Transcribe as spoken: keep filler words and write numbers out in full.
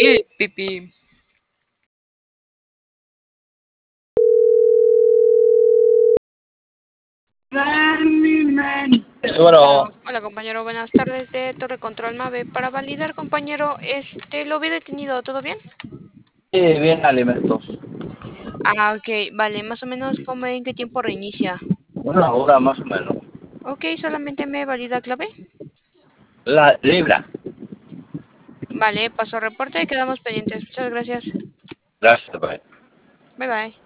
Eh, pipí. Hola, Bueno, hola compañero, buenas tardes de Torre Control Mave. Para validar, compañero, este, lo vi detenido, ¿todo bien? sí, bien alimentos. Ah, ok, vale, más o menos como en qué tiempo reinicia. Una hora más o menos. Ok, solamente me valida clave. La libra. Vale, paso a reporte, quedamos pendientes. Muchas gracias. Gracias, pues. Bye bye.